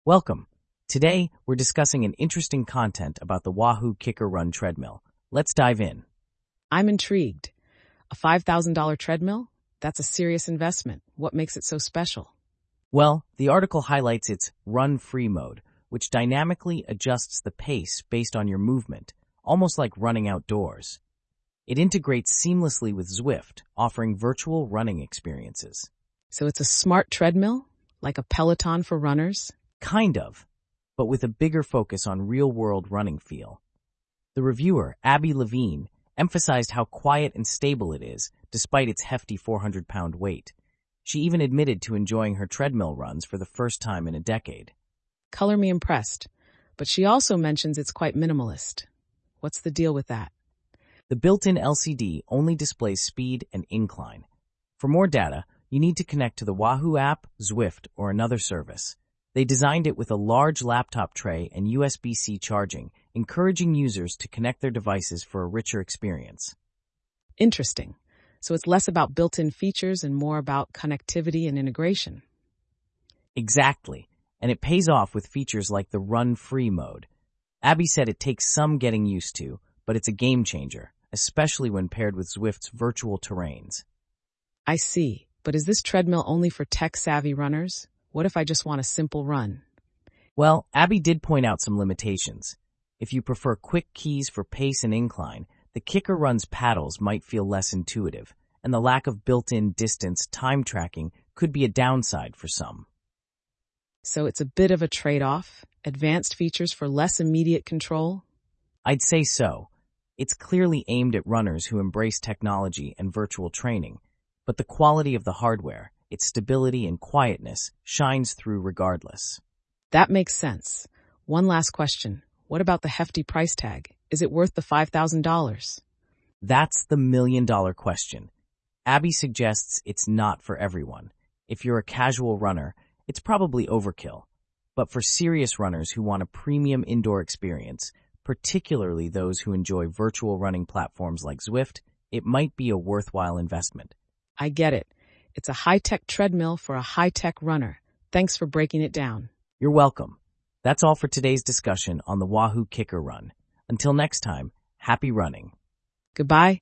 Welcome. Today, we're discussing an interesting content about the Wahoo Kicker Run treadmill. Let's dive in. I'm intrigued. A $5,000 treadmill? That's a serious investment. What makes it so special? Well, the article highlights its run-free mode, which dynamically adjusts the pace based on your movement, almost like running outdoors. It integrates seamlessly with Zwift, offering virtual running experiences. So it's a smart treadmill? Like a Peloton for runners? Kind of, but with a bigger focus on real-world running feel. The reviewer, Abby Levine, emphasized how quiet and stable it is, despite its hefty 400-pound weight. She even admitted to enjoying her treadmill runs for the first time in a decade. Color me impressed, but she also mentions it's quite minimalist. What's the deal with that? The built-in LCD only displays speed and incline. For more data, you need to connect to the Wahoo app, Zwift, or another service. They designed it with a large laptop tray and USB-C charging, encouraging users to connect their devices for a richer experience. Interesting. So it's less about built-in features and more about connectivity and integration. Exactly, and it pays off with features like the run-free mode. Abby said it takes some getting used to, but it's a game changer, especially when paired with Zwift's virtual terrains. I see, but is this treadmill only for tech-savvy runners? What if I just want a simple run? Well, Abby did point out some limitations. If you prefer quick keys for pace and incline, the Kicker Run's paddles might feel less intuitive, and the lack of built-in distance time tracking could be a downside for some. So it's a bit of a trade-off? Advanced features for less immediate control? I'd say so. It's clearly aimed at runners who embrace technology and virtual training, but the quality of the hardware, its stability and quietness, shines through regardless. That makes sense. One last question. What about the hefty price tag? Is it worth the $5,000? That's the million-dollar question. Abby suggests it's not for everyone. If you're a casual runner, it's probably overkill. But for serious runners who want a premium indoor experience, particularly those who enjoy virtual running platforms like Zwift, it might be a worthwhile investment. I get it. It's a high-tech treadmill for a high-tech runner. Thanks for breaking it down. You're welcome. That's all for today's discussion on the Wahoo Kicker Run. Until next time, happy running. Goodbye.